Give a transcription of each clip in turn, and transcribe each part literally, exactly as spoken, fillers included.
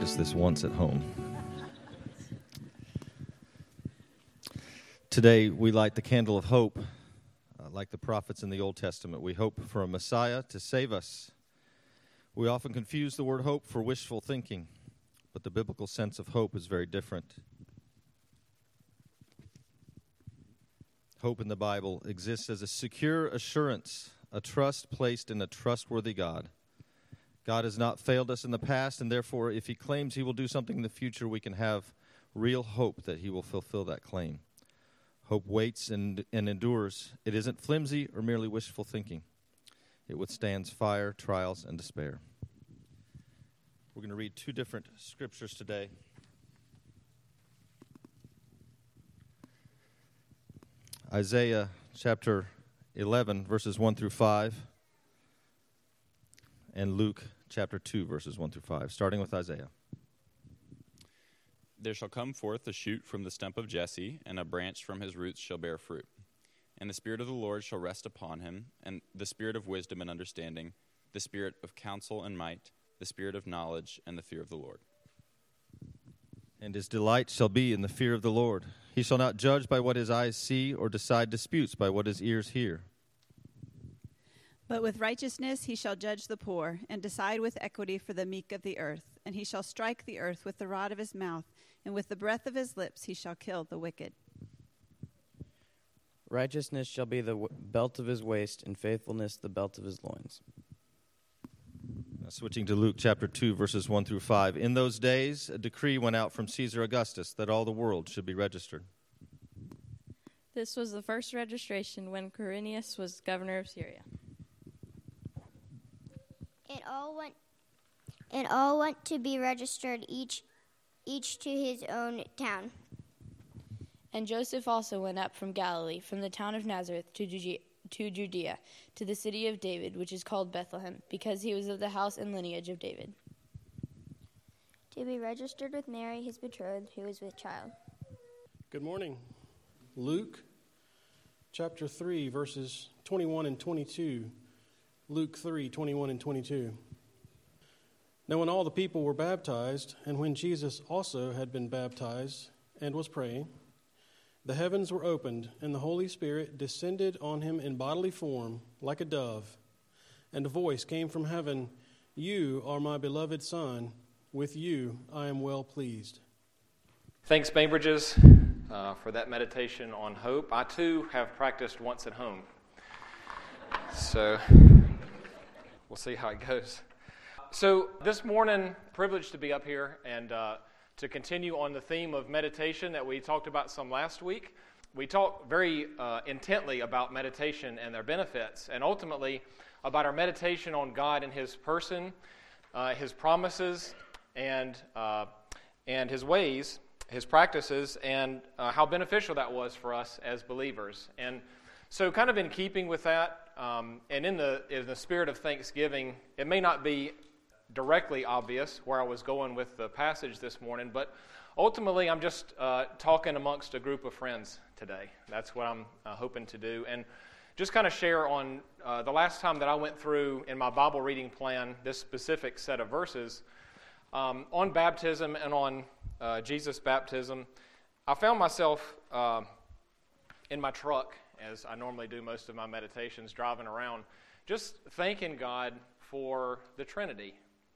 practice this once at home. Today, we light the candle of hope. Uh, like the prophets in the Old Testament, we hope for a Messiah to save us. We often confuse the word hope for wishful thinking, but the biblical sense of hope is very different. Hope in the Bible exists as a secure assurance, a trust placed in a trustworthy God. God has not failed us in the past, and therefore, if he claims he will do something in the future, we can have real hope that he will fulfill that claim. Hope waits and, and endures. It isn't flimsy or merely wishful thinking. It withstands fire, trials, and despair. We're going to read two different scriptures today. Isaiah chapter eleven, verses one through five, and Luke chapter two, verses one through five, starting with Isaiah. There shall come forth a shoot from the stump of Jesse, and a branch from his roots shall bear fruit. And the Spirit of the Lord shall rest upon him, and the Spirit of wisdom and understanding, the Spirit of counsel and might, the Spirit of knowledge and the fear of the Lord. And his delight shall be in the fear of the Lord. He shall not judge by what his eyes see, or decide disputes by what his ears hear. But with righteousness he shall judge the poor, and decide with equity for the meek of the earth. And he shall strike the earth with the rod of his mouth, and with the breath of his lips he shall kill the wicked. Righteousness shall be the w- belt of his waist, and faithfulness the belt of his loins. Now, switching to Luke chapter two, verses one through five. In those days, a decree went out from Caesar Augustus that all the world should be registered. This was the first registration when Quirinius was governor of Syria. It all went it all went to be registered, each each to his own town. And Joseph also went up from Galilee, from the town of Nazareth to Judea, to Judea, to the city of David, which is called Bethlehem, because he was of the house and lineage of David, to be registered with Mary, his betrothed, who was with child. Good morning. Luke chapter three, verses twenty-one and twenty-two. Luke three, twenty-one and twenty-two. Now when all the people were baptized, and when Jesus also had been baptized and was praying, the heavens were opened, and the Holy Spirit descended on him in bodily form like a dove. And a voice came from heaven, "You are my beloved Son, with you I am well pleased." Thanks, Bainbridges, uh, for that meditation on hope. I, too, have practiced once at home. So we'll see how it goes. So this morning, privileged to be up here and uh, to continue on the theme of meditation that we talked about some last week. We talked very uh, intently about meditation and their benefits, and ultimately about our meditation on God and His person, uh, His promises, and uh, and His ways, His practices, and uh, how beneficial that was for us as believers. And so kind of in keeping with that, um, and in the in the spirit of thanksgiving, it may not be directly obvious where I was going with the passage this morning, but ultimately I'm just uh, talking amongst a group of friends today. That's what I'm uh, hoping to do, and just kind of share on uh, the last time that I went through in my Bible reading plan this specific set of verses um, on baptism and on uh, Jesus' baptism. I found myself uh, in my truck, as I normally do most of my meditations, driving around, just thanking God for the Trinity.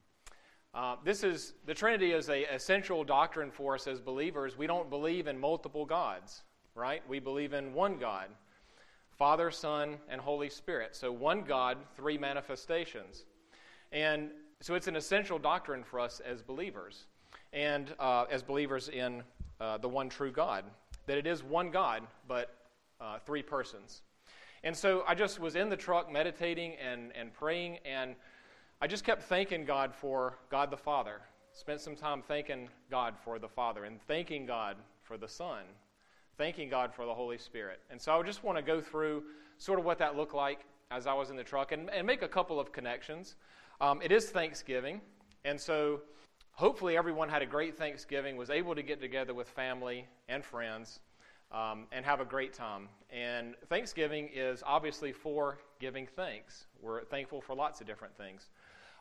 Uh, this is the Trinity is a essential doctrine for us as believers. We don't believe in multiple gods, right? We believe in one God, Father, Son, and Holy Spirit. So one God, three manifestations. And so it's an essential doctrine for us as believers, and uh, as believers in uh, the one true God, that it is one God, but uh, three persons. And so I just was in the truck meditating and, and praying, and I just kept thanking God for God the Father. Spent some time thanking God for the Father and thanking God for the Son, thanking God for the Holy Spirit. And so I just want to go through sort of what that looked like as I was in the truck and, and make a couple of connections. Um, it is Thanksgiving, and so hopefully everyone had a great Thanksgiving, was able to get together with family and friends um, and have a great time. And Thanksgiving is obviously for giving thanks. We're thankful for lots of different things.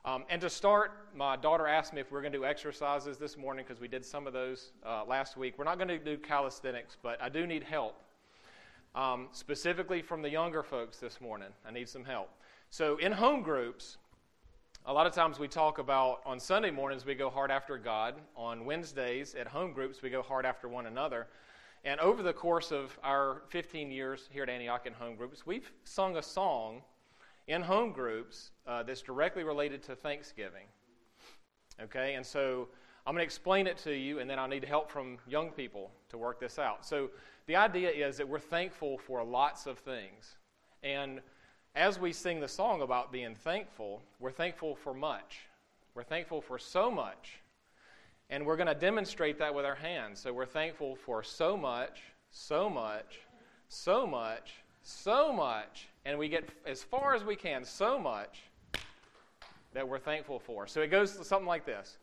Um, and to start, my daughter asked me if we we're going to do exercises this morning because we did some of those uh, last week. We're not going to do calisthenics, but I do need help, um, specifically from the younger folks this morning. I need some help. So in home groups, a lot of times we talk about on Sunday mornings we go hard after God. On Wednesdays at home groups we go hard after one another. And over the course of our fifteen years here at Antioch in home groups, we've sung a song in home groups uh, that's directly related to Thanksgiving. Okay, and so I'm going to explain it to you, and then I'll need help from young people to work this out. So the idea is that we're thankful for lots of things. And as we sing the song about being thankful, we're thankful for much. We're thankful for so much. And we're going to demonstrate that with our hands. So we're thankful for so much, so much, so much, so much, and we get as far as we can, so much that we're thankful for. So it goes to something like this.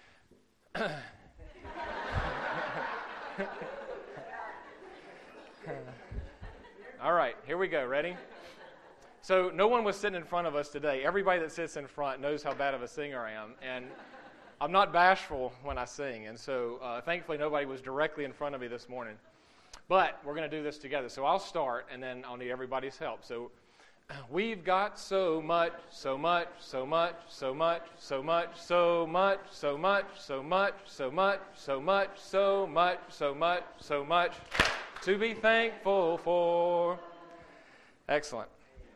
All right, here we go. Ready? So no one was sitting in front of us today. Everybody that sits in front knows how bad of a singer I am, and I'm not bashful when I sing, and so uh, thankfully nobody was directly in front of me this morning. But we're going to do this together. So I'll start, and then I'll need everybody's help. So we've got so much, so much, so much, so much, so much, so much, so much, so much, so much, so much, so much, so much, so much to be thankful for. Excellent.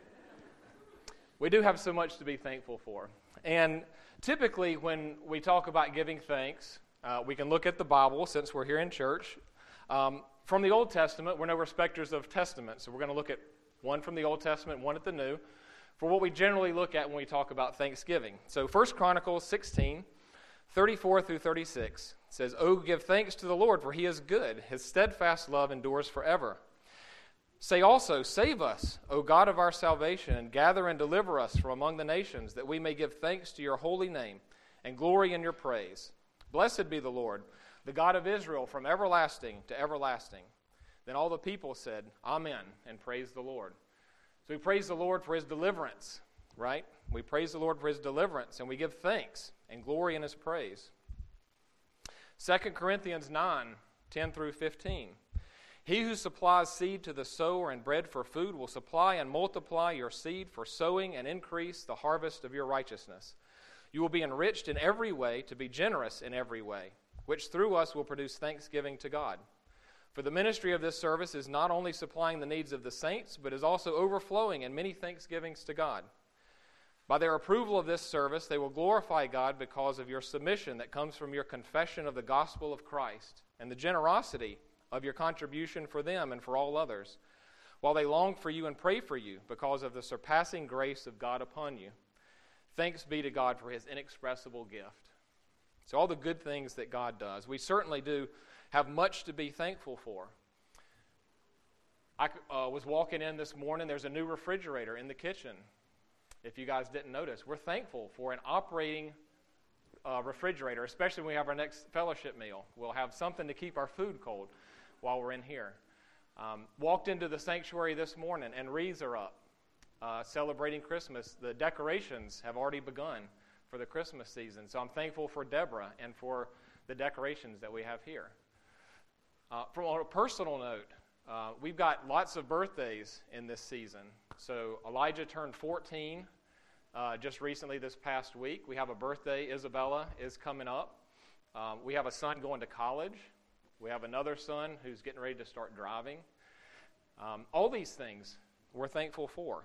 We do have so much to be thankful for. And typically when we talk about giving thanks, uh, we can look at the Bible since we're here in church. Um, From the Old Testament, we're no respecters of testaments, so we're going to look at one from the Old Testament, one at the New, for what we generally look at when we talk about Thanksgiving. So First Chronicles sixteen, thirty-four through thirty-six says, "Oh, give thanks to the Lord, for he is good. His steadfast love endures forever. Say also, save us, O God of our salvation, and gather and deliver us from among the nations, that we may give thanks to your holy name and glory in your praise. Blessed be the Lord, the God of Israel, from everlasting to everlasting." Then all the people said, "Amen," and praise the Lord. So we praise the Lord for his deliverance, right? We praise the Lord for his deliverance, and we give thanks and glory in his praise. Second Corinthians nine, ten through fifteen. "He who supplies seed to the sower and bread for food will supply and multiply your seed for sowing and increase the harvest of your righteousness. You will be enriched in every way to be generous in every way, which through us will produce thanksgiving to God. For the ministry of this service is not only supplying the needs of the saints, but is also overflowing in many thanksgivings to God. By their approval of this service, they will glorify God because of your submission that comes from your confession of the gospel of Christ and the generosity of your contribution for them and for all others, while they long for you and pray for you because of the surpassing grace of God upon you. Thanks be to God for his inexpressible gift." So all the good things that God does. We certainly do have much to be thankful for. I uh, was walking in this morning. There's a new refrigerator in the kitchen. If you guys didn't notice, we're thankful for an operating uh, refrigerator, especially when we have our next fellowship meal. We'll have something to keep our food cold while we're in here. Um, walked into the sanctuary this morning, and wreaths are up, uh, celebrating Christmas. The decorations have already begun for the Christmas season. So I'm thankful for Deborah and for the decorations that we have here. Uh, from on a personal note, uh, we've got lots of birthdays in this season. So Elijah turned fourteen uh, just recently this past week. We have a birthday. Isabella is coming up. Um, we have a son going to college. We have another son who's getting ready to start driving. Um, all these things we're thankful for.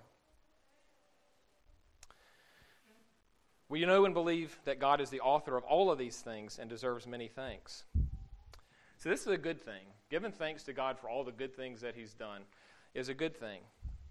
We know and believe that God is the author of all of these things and deserves many thanks. So this is a good thing. Giving thanks to God for all the good things that he's done is a good thing.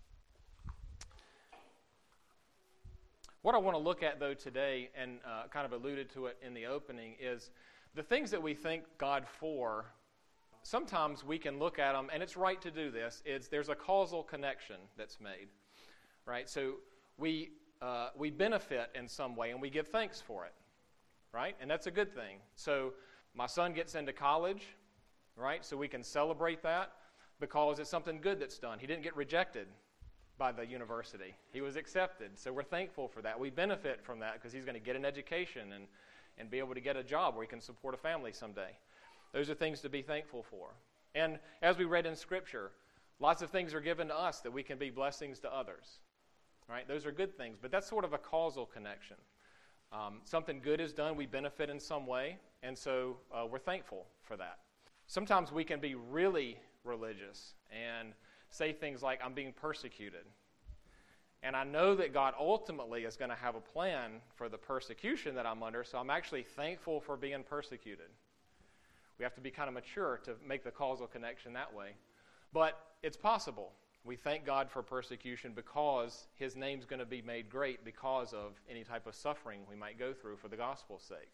What I want to look at, though, today, and uh, kind of alluded to it in the opening, is the things that we thank God for. Sometimes we can look at them, and it's right to do this. It's, there's a causal connection that's made, right? So we uh, we benefit in some way, and we give thanks for it, right? And that's a good thing. So my son gets into college, right? So we can celebrate that because it's something good that's done. He didn't get rejected, by the university. He was accepted, so we're thankful for that. We benefit from that because he's going to get an education and, and be able to get a job where he can support a family someday. Those are things to be thankful for. And as we read in Scripture, lots of things are given to us that we can be blessings to others. Right? Those are good things, but that's sort of a causal connection. Um, something good is done, we benefit in some way, and so uh, we're thankful for that. Sometimes we can be really religious and say things like, I'm being persecuted. And I know that God ultimately is going to have a plan for the persecution that I'm under, so I'm actually thankful for being persecuted. We have to be kind of mature to make the causal connection that way. But it's possible. We thank God for persecution because his name's going to be made great because of any type of suffering we might go through for the gospel's sake.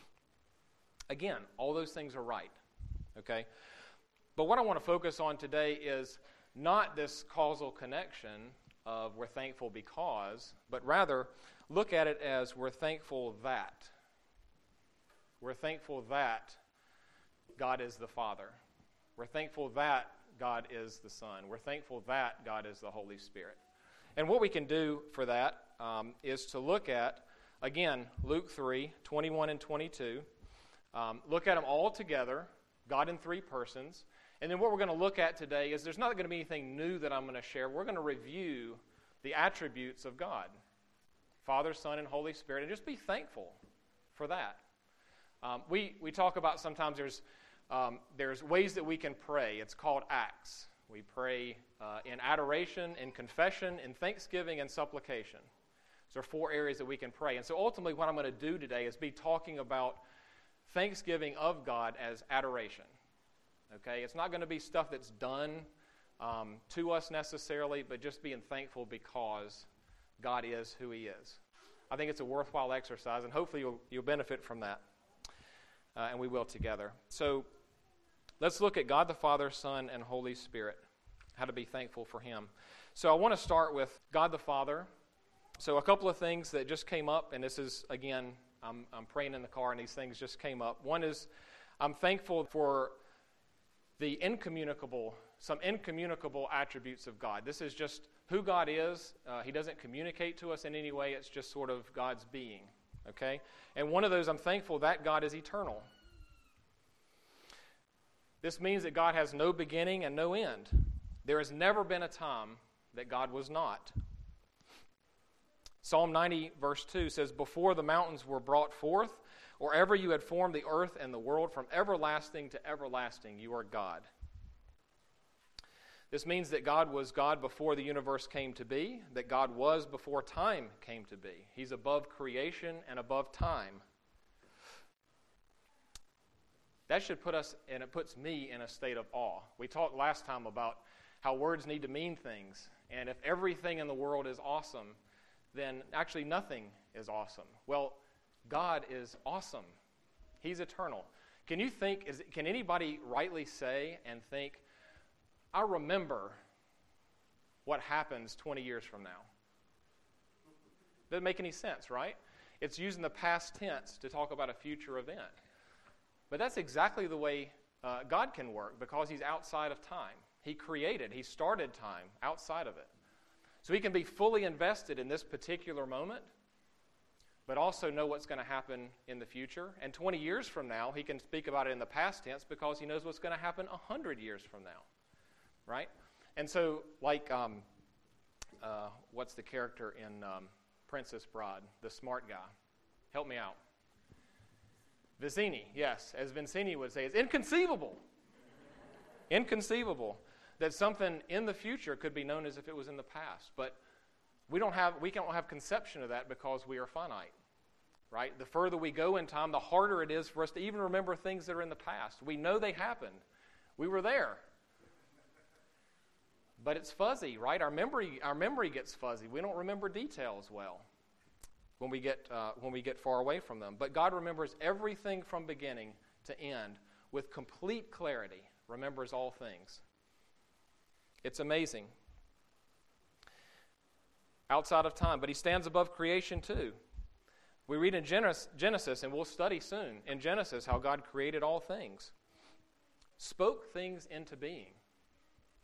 Again, all those things are right, okay? But what I want to focus on today is not this causal connection of we're thankful because, but rather look at it as we're thankful that. We're thankful that God is the Father. We're thankful that God is the Son. We're thankful that God is the Holy Spirit. And what we can do for that um, is to look at, again, Luke three, twenty-one and twenty-two. Um, look at them all together, God in three persons. And then what we're going to look at today is there's not going to be anything new that I'm going to share. We're going to review the attributes of God, Father, Son, and Holy Spirit, and just be thankful for that. Um, we, we talk about sometimes there's Um, there's ways that we can pray. It's called acts. We pray uh, in adoration, in confession, in thanksgiving, and supplication. Those are four areas that we can pray. And so ultimately what I'm going to do today is be talking about thanksgiving of God as adoration. Okay? It's not going to be stuff that's done um, to us necessarily, but just being thankful because God is who he is. I think it's a worthwhile exercise, and hopefully you'll, you'll benefit from that. Uh, and we will together. So let's look at God the Father, Son, and Holy Spirit, how to be thankful for him. So I want to start with God the Father. So a couple of things that just came up, and this is, again, I'm, I'm praying in the car, and these things just came up. One is I'm thankful for the incommunicable, some incommunicable attributes of God. This is just who God is. Uh, he doesn't communicate to us in any way. It's just sort of God's being. Okay? And one of those, I'm thankful that God is eternal. This means that God has no beginning and no end. There has never been a time that God was not. Psalm ninety, verse two says, "Before the mountains were brought forth, or ever you had formed the earth and the world, from everlasting to everlasting, you are God." This means that God was God before the universe came to be, that God was before time came to be. He's above creation and above time. That should put us, and it puts me in a state of awe. We talked last time about how words need to mean things, and if everything in the world is awesome, then actually nothing is awesome. Well, God is awesome. He's eternal. Can you think, is, can anybody rightly say and think, I remember what happens twenty years from now? Doesn't make any sense, right? It's using the past tense to talk about a future event. But that's exactly the way uh, God can work because he's outside of time. He created, he started time outside of it. So he can be fully invested in this particular moment, but also know what's going to happen in the future. And twenty years from now, he can speak about it in the past tense because he knows what's going to happen one hundred years from now. Right? And so, like, um, uh, what's the character in um, Princess Bride? The smart guy. Help me out. Vizzini, yes. As Vizzini would say, it's inconceivable. Inconceivable that something in the future could be known as if it was in the past. But we don't have, we don't have conception of that because we are finite. Right? The further we go in time, the harder it is for us to even remember things that are in the past. We know they happened. We were there. But it's fuzzy, right? Our memory, our memory gets fuzzy. We don't remember details well when we get uh, when we get far away from them. But God remembers everything from beginning to end with complete clarity. Remembers all things. It's amazing. Outside of time, but he stands above creation too. We read in Genesis, and we'll study soon in Genesis how God created all things, spoke things into being.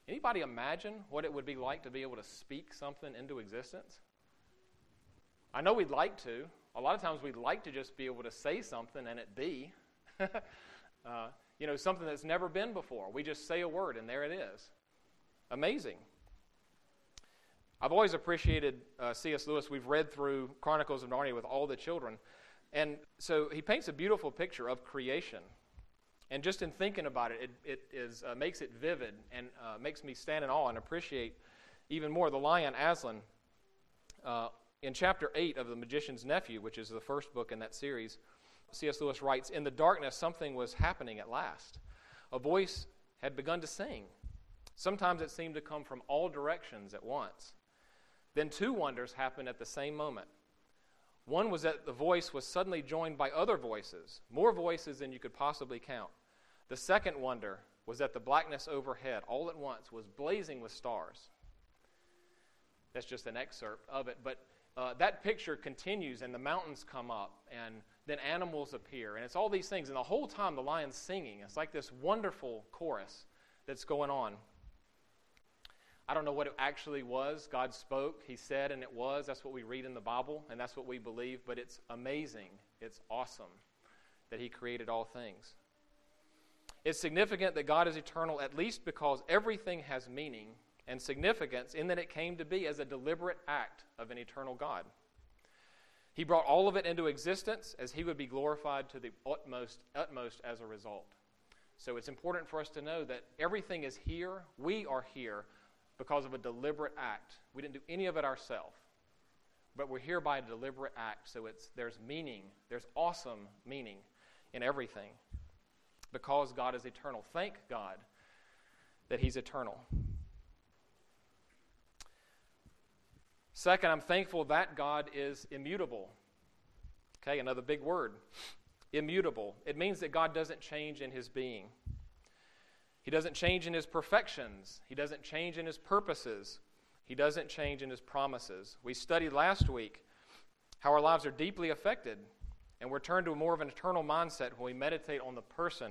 Anybody imagine what it would be like to be able to speak something into existence? I know we'd like to. A lot of times we'd like to just be able to say something and it be. uh, you know, something that's never been before. We just say a word and there it is. Amazing. I've always appreciated uh, C S Lewis. We've read through Chronicles of Narnia with all the children. And so he paints a beautiful picture of creation. And just in thinking about it, it, it is, uh, makes it vivid and uh, makes me stand in awe and appreciate even more the lion Aslan. Uh, in chapter eight of The Magician's Nephew, which is the first book in that series, C S Lewis writes, "In the darkness, something was happening at last. A voice had begun to sing. Sometimes it seemed to come from all directions at once. Then two wonders happened at the same moment. One was that the voice was suddenly joined by other voices, more voices than you could possibly count. The second wonder was that the blackness overhead, all at once, was blazing with stars." That's just an excerpt of it, but uh, that picture continues, and the mountains come up, and then animals appear, and it's all these things, and the whole time the lion's singing. It's like this wonderful chorus that's going on. I don't know what it actually was. God spoke, He said, and it was. That's what we read in the Bible, and that's what we believe. But it's amazing. It's awesome that He created all things. It's significant that God is eternal, at least because everything has meaning and significance in that it came to be as a deliberate act of an eternal God. He brought all of it into existence as He would be glorified to the utmost, utmost as a result. So it's important for us to know that everything is here. We are here because of a deliberate act. We didn't do any of it ourselves, but we're here by a deliberate act. So it's there's meaning, there's awesome meaning in everything because God is eternal. Thank God that He's eternal. Second, I'm thankful that God is immutable. Okay, another big word. Immutable. It means that God doesn't change in His being. He doesn't change in His perfections. He doesn't change in His purposes. He doesn't change in His promises. We studied last week how our lives are deeply affected, and we're turned to a more of an eternal mindset when we meditate on the person,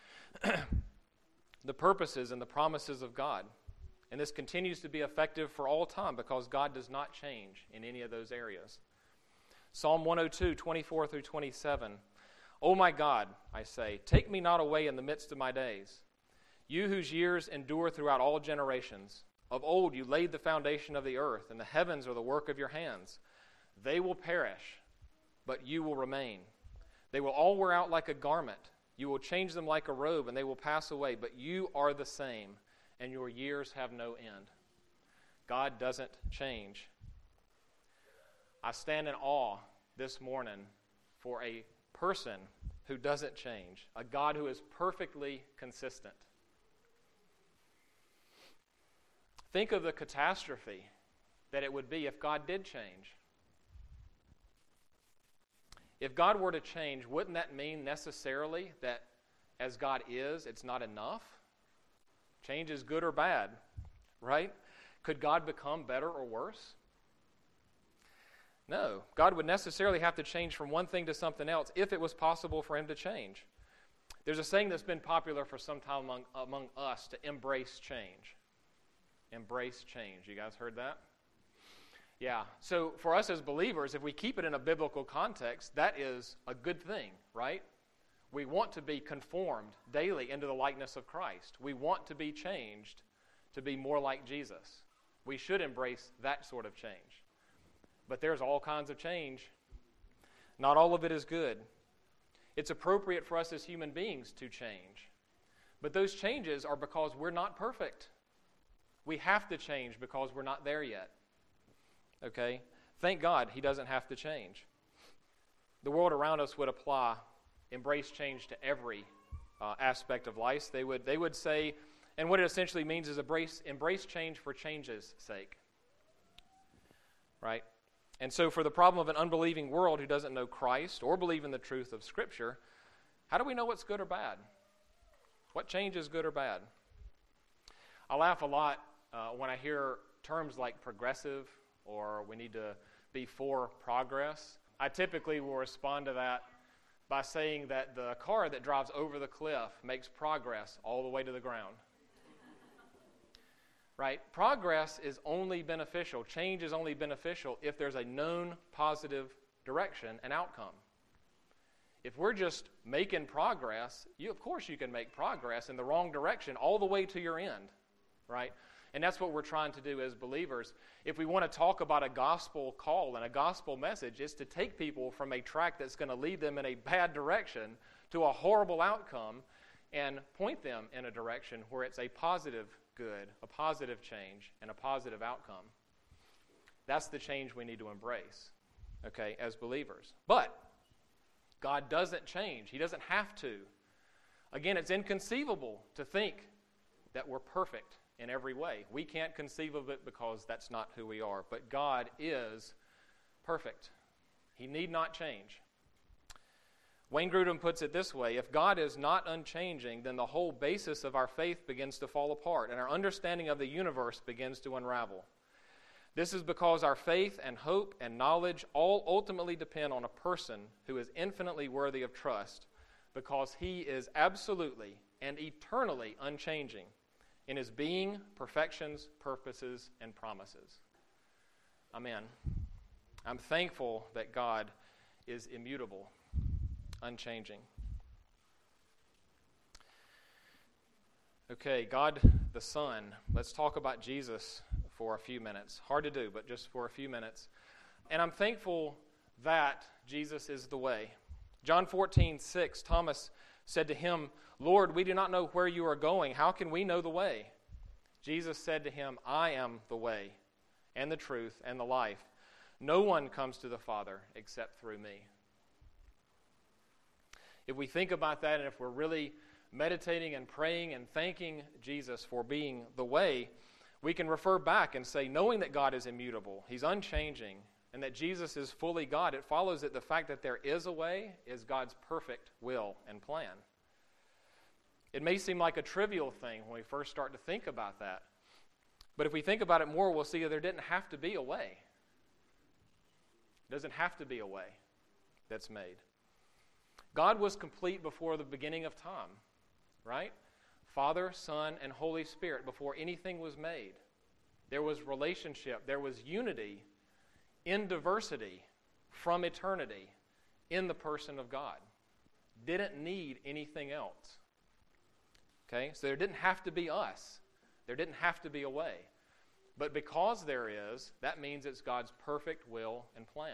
the purposes, and the promises of God. And this continues to be effective for all time because God does not change in any of those areas. Psalm one oh two, twenty-four through twenty-seven. "O my God, I say, take me not away in the midst of my days. You whose years endure throughout all generations. Of old you laid the foundation of the earth, and the heavens are the work of your hands. They will perish, but you will remain. They will all wear out like a garment. You will change them like a robe, and they will pass away. But you are the same, and your years have no end." God doesn't change. I stand in awe this morning for a person who doesn't change, a God who is perfectly consistent. Think of the catastrophe that it would be if God did change. If God were to change, wouldn't that mean necessarily that as God is, it's not enough? Change is good or bad, right? Could God become better or worse? No. God would necessarily have to change from one thing to something else if it was possible for Him to change. There's a saying that's been popular for some time among, among us to embrace change. Embrace change. You guys heard that? Yeah. So for us as believers, if we keep it in a biblical context, that is a good thing, right? We want to be conformed daily into the likeness of Christ. We want to be changed to be more like Jesus. We should embrace that sort of change. But there's all kinds of change. Not all of it is good. It's appropriate for us as human beings to change. But those changes are because we're not perfect. We have to change because we're not there yet. Okay? Thank God He doesn't have to change. The world around us would apply embrace change to every uh, aspect of life. They would they would say, and what it essentially means is embrace, embrace change for change's sake. Right? And so for the problem of an unbelieving world who doesn't know Christ or believe in the truth of Scripture, how do we know what's good or bad? What change is good or bad? I laugh a lot uh, when I hear terms like progressive or we need to be for progress. I typically will respond to that by saying that the car that drives over the cliff makes progress all the way to the ground. right? Progress is only beneficial. Change is only beneficial if there's a known positive direction and outcome. If we're just making progress, you, of course you can make progress in the wrong direction all the way to your end, right? And that's what we're trying to do as believers. If we want to talk about a gospel call and a gospel message, it's to take people from a track that's going to lead them in a bad direction to a horrible outcome and point them in a direction where it's a positive good, a positive change, and a positive outcome. That's the change we need to embrace, okay, as believers. But God doesn't change. He doesn't have to. Again, it's inconceivable to think that we're perfect in every way. We can't conceive of it because that's not who we are. But God is perfect. He need not change. Wayne Grudem puts it this way: if God is not unchanging, then the whole basis of our faith begins to fall apart, and our understanding of the universe begins to unravel. This is because our faith and hope and knowledge all ultimately depend on a person who is infinitely worthy of trust, because he is absolutely and eternally unchanging in his being, perfections, purposes, and promises. Amen. I'm thankful that God is immutable, unchanging. Okay, God the Son. Let's talk about Jesus for a few minutes. Hard to do, but just for a few minutes. And I'm thankful that Jesus is the way. John fourteen six, Thomas said to him, "Lord, we do not know where you are going. How can we know the way?" Jesus said to him, "I am the way and the truth and the life. No one comes to the Father except through me." If we think about that, and if we're really meditating and praying and thanking Jesus for being the way, we can refer back and say, knowing that God is immutable, He's unchanging, and that Jesus is fully God, it follows that the fact that there is a way is God's perfect will and plan. It may seem like a trivial thing when we first start to think about that, but if we think about it more, we'll see that there didn't have to be a way. It doesn't have to be a way that's made. God was complete before the beginning of time, right? Father, Son, and Holy Spirit, before anything was made. There was relationship, there was unity in diversity from eternity in the person of God. Didn't need anything else. Okay, so there didn't have to be us. There didn't have to be a way. But because there is, that means it's God's perfect will and plan.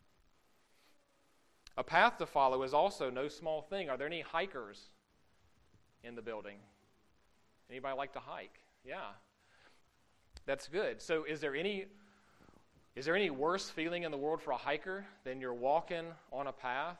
A path to follow is also no small thing. Are there any hikers in the building? Anybody like to hike? Yeah. That's good. So is there any is there any worse feeling in the world for a hiker than you're walking on a path?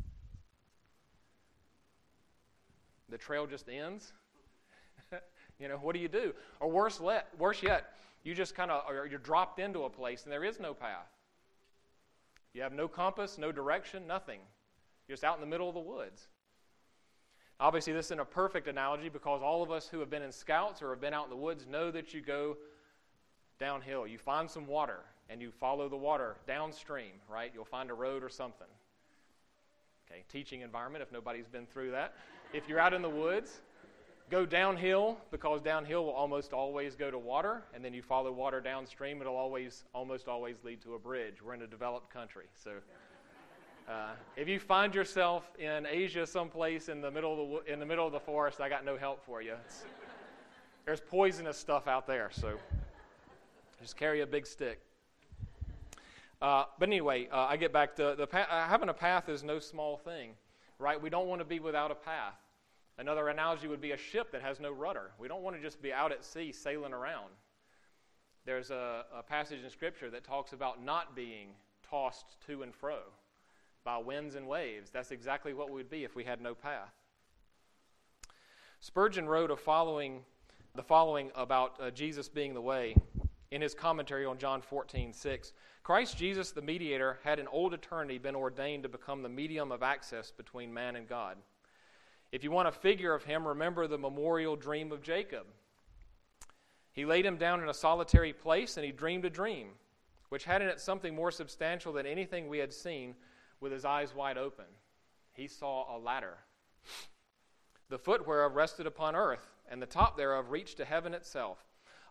The trail just ends? You know, what do you do? Or worse, let, worse yet, you just kind of, or you're dropped into a place and there is no path. You have no compass, no direction, nothing. You're just out in the middle of the woods. Obviously, this isn't a perfect analogy because all of us who have been in scouts or have been out in the woods know that you go downhill. You find some water and you follow the water downstream, right? You'll find a road or something. Okay, teaching environment if nobody's been through that. If you're out in the woods, go downhill because downhill will almost always go to water, and then you follow water downstream, it'll always, almost always lead to a bridge. We're in a developed country, so uh, if you find yourself in Asia someplace in the middle of the in the middle of the forest, I got no help for you. It's, there's poisonous stuff out there, so just carry a big stick. Uh, but anyway, uh, I get back to the path. Uh, having a path is no small thing, right? We don't want to be without a path. Another analogy would be a ship that has no rudder. We don't want to just be out at sea sailing around. There's a, a passage in Scripture that talks about not being tossed to and fro by winds and waves. That's exactly what we'd be if we had no path. Spurgeon wrote a following, the following about uh, Jesus being the way in his commentary on John fourteen six. Christ Jesus, the mediator, had in old eternity been ordained to become the medium of access between man and God. If you want a figure of him, remember the memorial dream of Jacob. He laid him down in a solitary place and he dreamed a dream, which had in it something more substantial than anything we had seen with his eyes wide open. He saw a ladder, the foot whereof rested upon earth, and the top thereof reached to heaven itself.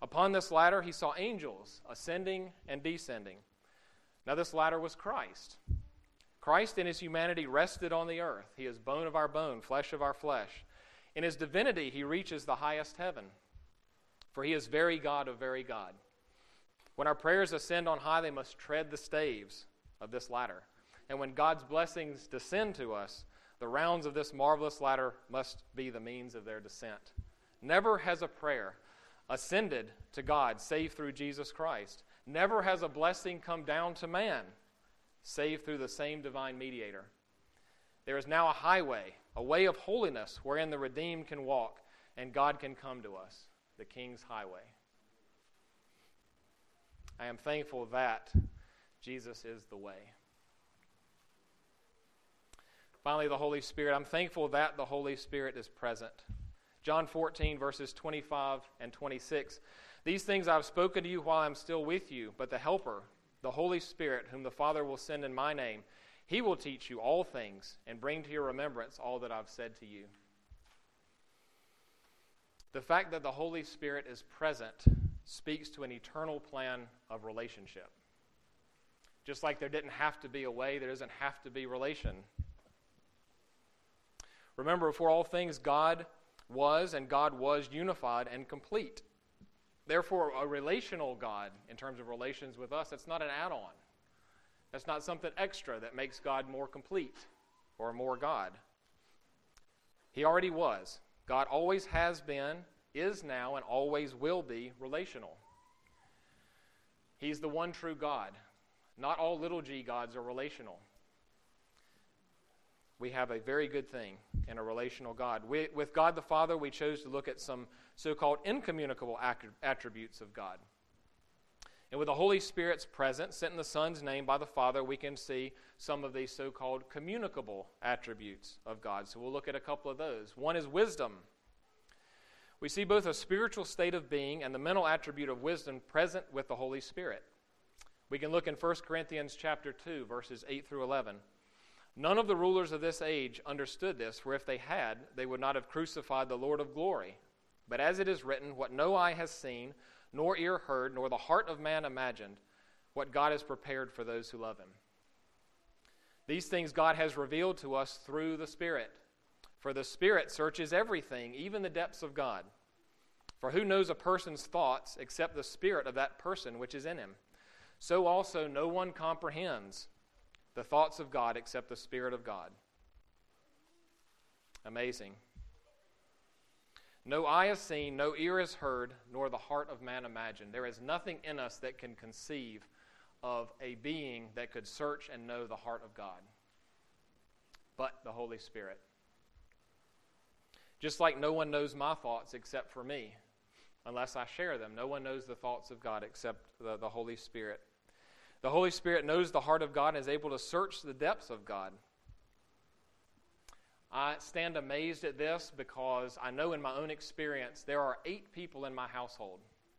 Upon this ladder he saw angels ascending and descending. Now this ladder was Christ. Christ in his humanity rested on the earth. He is bone of our bone, flesh of our flesh. In his divinity he reaches the highest heaven, for he is very God of very God. When our prayers ascend on high, they must tread the staves of this ladder. And when God's blessings descend to us, the rounds of this marvelous ladder must be the means of their descent. Never has a prayer ascended to God save through Jesus Christ. Never has a blessing come down to man save through the same divine mediator. There is now a highway, a way of holiness wherein the redeemed can walk and God can come to us, the King's highway. I am thankful that Jesus is the way. Finally, the Holy Spirit. I'm thankful that the Holy Spirit is present. John fourteen, verses twenty-five and twenty-six. These things I have spoken to you while I am still with you, but the Helper, the Holy Spirit, whom the Father will send in my name, he will teach you all things and bring to your remembrance all that I've said to you. The fact that the Holy Spirit is present speaks to an eternal plan of relationship. Just like there didn't have to be a way, there doesn't have to be relation. Remember, before all things, God was, and God was unified and complete. Therefore, a relational God, in terms of relations with us, that's not an add-on. That's not something extra that makes God more complete or more God. He already was. God always has been, is now, and always will be relational. He's the one true God. Not all little g gods are relational. We have a very good thing in a relational God. We, with God the Father, we chose to look at some so-called incommunicable attributes of God. And with the Holy Spirit's presence, sent in the Son's name by the Father, we can see some of these so-called communicable attributes of God. So we'll look at a couple of those. One is wisdom. We see both a spiritual state of being and the mental attribute of wisdom present with the Holy Spirit. We can look in First Corinthians chapter two, verses eight through eleven. None of the rulers of this age understood this, for if they had, they would not have crucified the Lord of glory. But as it is written, what no eye has seen, nor ear heard, nor the heart of man imagined, what God has prepared for those who love him. These things God has revealed to us through the Spirit. For the Spirit searches everything, even the depths of God. For who knows a person's thoughts except the spirit of that person which is in him? So also no one comprehends the thoughts of God except the Spirit of God. Amazing. No eye has seen, no ear has heard, nor the heart of man imagined. There is nothing in us that can conceive of a being that could search and know the heart of God, but the Holy Spirit. Just like no one knows my thoughts except for me, unless I share them. No one knows the thoughts of God except the, the Holy Spirit. The Holy Spirit knows the heart of God and is able to search the depths of God. I stand amazed at this because I know in my own experience there are eight people in my household.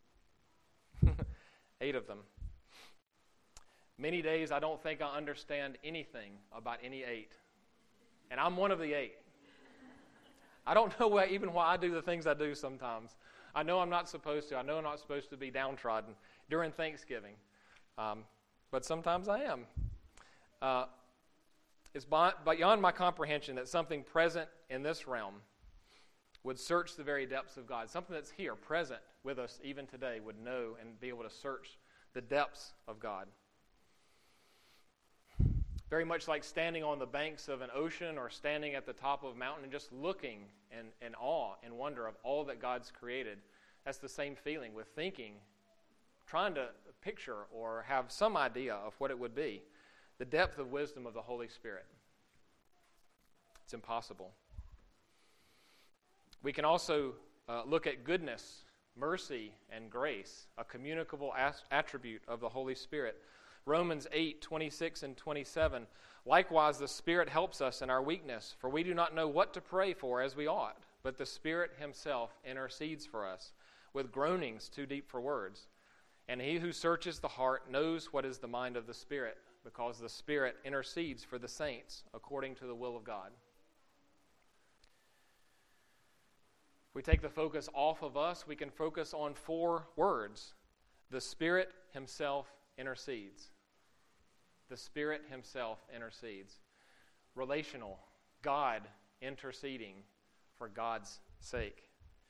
Eight of them. Many days I don't think I understand anything about any eight. And I'm one of the eight. I don't know why, even why I do the things I do sometimes. I know I'm not supposed to. I know I'm not supposed to be downtrodden during Thanksgiving. Um, but sometimes I am. Uh, it's beyond my comprehension that something present in this realm would search the very depths of God. Something that's here, present with us even today, would know and be able to search the depths of God. Very much like standing on the banks of an ocean or standing at the top of a mountain and just looking in, in awe and wonder of all that God's created. That's the same feeling with thinking, trying to picture or have some idea of what it would be. The depth of wisdom of the Holy Spirit. It's impossible. We can also uh, look at goodness, mercy, and grace, a communicable as- attribute of the Holy Spirit. Romans eight, twenty-six and twenty-seven. Likewise, the Spirit helps us in our weakness, for we do not know what to pray for as we ought, but the Spirit himself intercedes for us with groanings too deep for words. And he who searches the heart knows what is the mind of the Spirit, because the Spirit intercedes for the saints according to the will of God. If we take the focus off of us, we can focus on four words. The Spirit himself intercedes. The Spirit himself intercedes. Relational. God interceding for God's sake.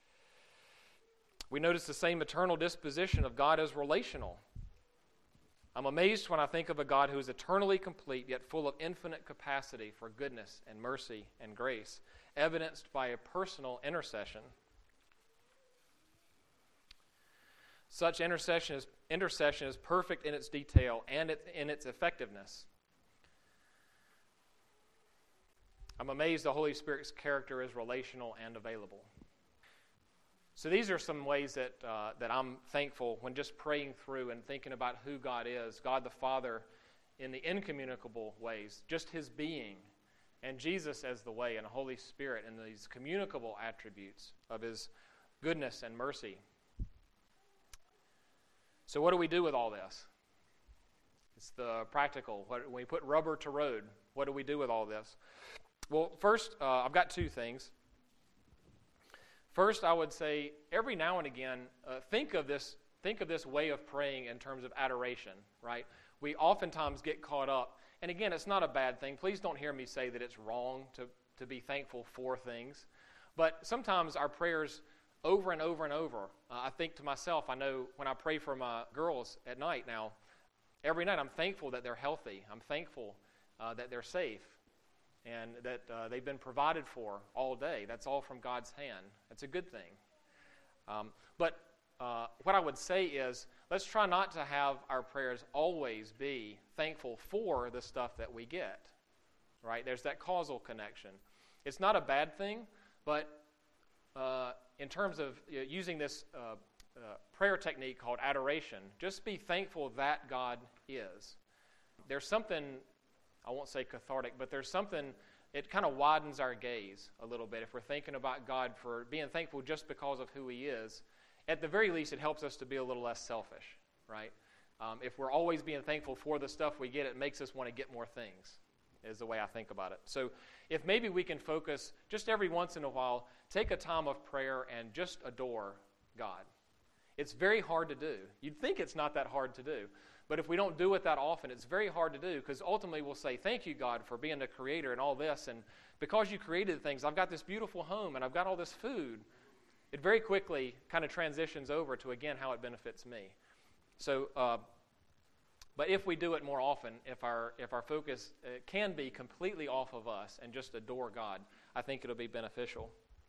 We notice the same eternal disposition of God as relational. I'm amazed when I think of a God who is eternally complete, yet full of infinite capacity for goodness and mercy and grace, evidenced by a personal intercession. Such intercession is, intercession is perfect in its detail and it, in its effectiveness. I'm amazed the Holy Spirit's character is relational and available. So these are some ways that uh, that I'm thankful when just praying through and thinking about who God is, God the Father in the incommunicable ways, just his being, and Jesus as the way, and the Holy Spirit and these communicable attributes of his goodness and mercy. So what do we do with all this? It's the practical. When we put rubber to road, what do we do with all this? Well, first, uh, I've got two things. First, I would say every now and again, uh, think of this think of this way of praying in terms of adoration, right? We oftentimes get caught up, and again, it's not a bad thing. Please don't hear me say that it's wrong to, to be thankful for things. But sometimes our prayers over and over and over, uh, I think to myself, I know when I pray for my girls at night now, every night I'm thankful that they're healthy. I'm thankful uh, that they're safe. And that uh, they've been provided for all day. That's all from God's hand. That's a good thing. Um, but uh, what I would say is, let's try not to have our prayers always be thankful for the stuff that we get. Right? There's that causal connection. It's not a bad thing, but uh, in terms of uh, using this uh, uh, prayer technique called adoration, just be thankful that God is. There's something, I won't say cathartic, but there's something, it kind of widens our gaze a little bit. If we're thinking about God for being thankful just because of who he is, at the very least, it helps us to be a little less selfish, right? Um, if we're always being thankful for the stuff we get, it makes us want to get more things, is the way I think about it. So if maybe we can focus, just every once in a while, take a time of prayer and just adore God. It's very hard to do. You'd think it's not that hard to do. But if we don't do it that often, it's very hard to do, because ultimately we'll say, thank you, God, for being the creator and all this. And because you created things, I've got this beautiful home and I've got all this food. It very quickly kind of transitions over to, again, how it benefits me. So, uh, but if we do it more often, if our if our focus uh, can be completely off of us and just adore God, I think it'll be beneficial.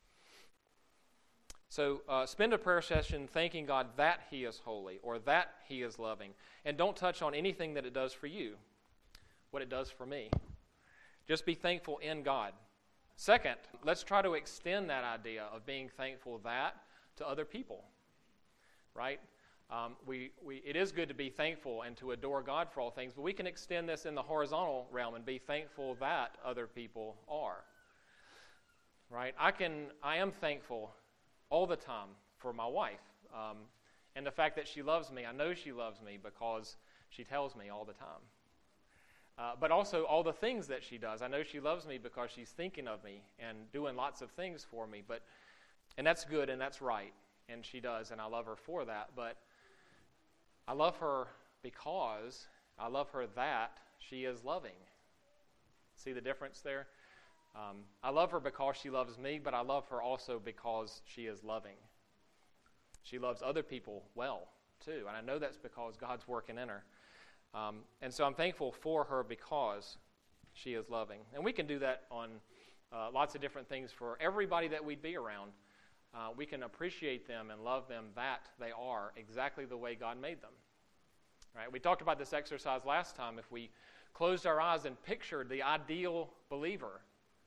So uh, spend a prayer session thanking God that he is holy or that he is loving. And don't touch on anything that it does for you, what it does for me. Just be thankful in God. Second, let's try to extend that idea of being thankful that to other people, right? Um, we, we, it is good to be thankful and to adore God for all things, but we can extend this in the horizontal realm and be thankful that other people are, right? I can, I am thankful all the time for my wife, um, and the fact that she loves me. I know she loves me because she tells me all the time. Uh, but also all the things that she does. I know she loves me because she's thinking of me and doing lots of things for me. But, and that's good and that's right, and she does, and I love her for that. But I love her because I love her that she is loving. See the difference there? Um, I love her because she loves me, but I love her also because she is loving. She loves other people well, too, and I know that's because God's working in her. Um, and so I'm thankful for her because she is loving. And we can do that on uh, lots of different things for everybody that we'd be around. Uh, we can appreciate them and love them that they are exactly the way God made them. Right? We talked about this exercise last time. If we closed our eyes and pictured the ideal believer,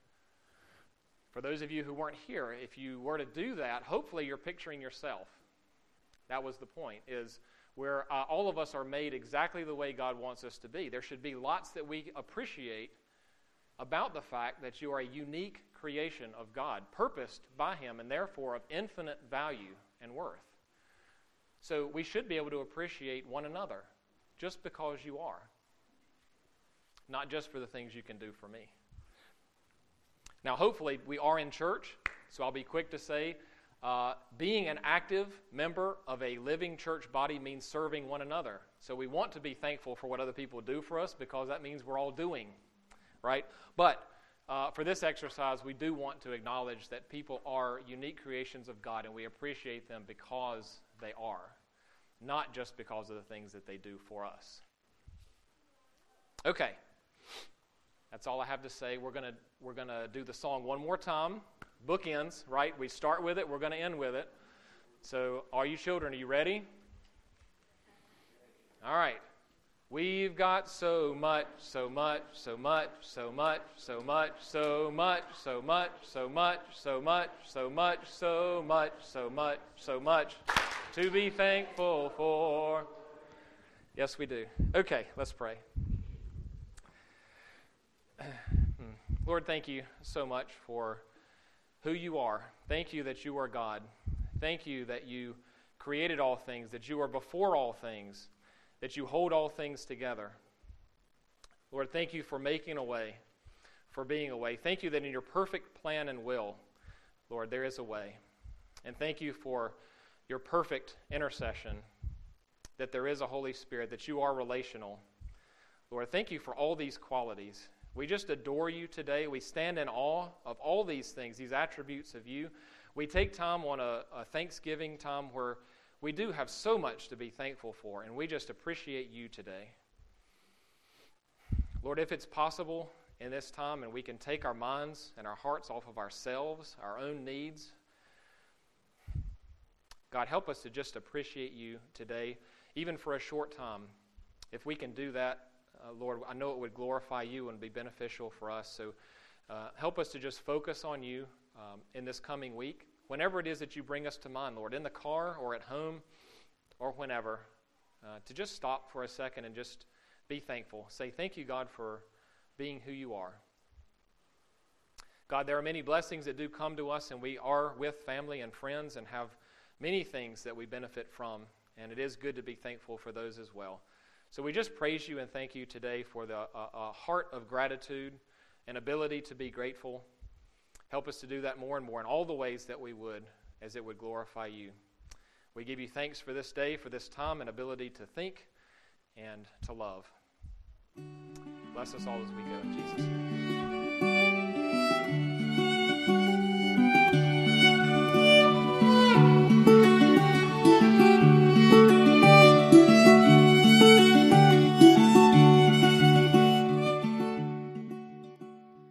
for those of you who weren't here, if you were to do that, hopefully you're picturing yourself. That was the point, is where uh, all of us are made exactly the way God wants us to be. There should be lots that we appreciate about the fact that you are a unique creation of God, purposed by him, and therefore of infinite value and worth. So we should be able to appreciate one another just because you are, not just for the things you can do for me. Now, hopefully, we are in church, so I'll be quick to say, uh, Uh, being an active member of a living church body means serving one another. So we want to be thankful for what other people do for us because that means we're all doing, right? But uh, for this exercise, we do want to acknowledge that people are unique creations of God, and we appreciate them because they are, not just because of the things that they do for us. Okay, that's all I have to say. We're gonna we're gonna do the song one more time. Bookends, right? We start with it, we're going to end with it. So, are you children, are you ready? All right. We've got so much, so much, so much, so much, so much, so much, so much, so much, so much, so much, so much, so much, so much to be thankful for. Yes, we do. Okay, let's pray. Lord, thank you so much for who you are. Thank you that you are God. Thank you that you created all things, that you are before all things, that you hold all things together. Lord, thank you for making a way, for being a way. Thank you that in your perfect plan and will, Lord, there is a way. And thank you for your perfect intercession, that there is a Holy Spirit, that you are relational. Lord, thank you for all these qualities. We just adore you today. We stand in awe of all these things, these attributes of you. We take time on a, a Thanksgiving time where we do have so much to be thankful for, and we just appreciate you today. Lord, if it's possible in this time and we can take our minds and our hearts off of ourselves, our own needs, God, help us to just appreciate you today, even for a short time. If we can do that, Uh, Lord, I know it would glorify you and be beneficial for us. So uh, help us to just focus on you um, in this coming week. Whenever it is that you bring us to mind, Lord, in the car or at home or whenever, uh, to just stop for a second and just be thankful. Say, thank you, God, for being who you are. God, there are many blessings that do come to us, and we are with family and friends and have many things that we benefit from, and it is good to be thankful for those as well. So we just praise you and thank you today for the uh, a heart of gratitude and ability to be grateful. Help us to do that more and more in all the ways that we would, as it would glorify you. We give you thanks for this day, for this time and ability to think and to love. Bless us all as we go in Jesus' name.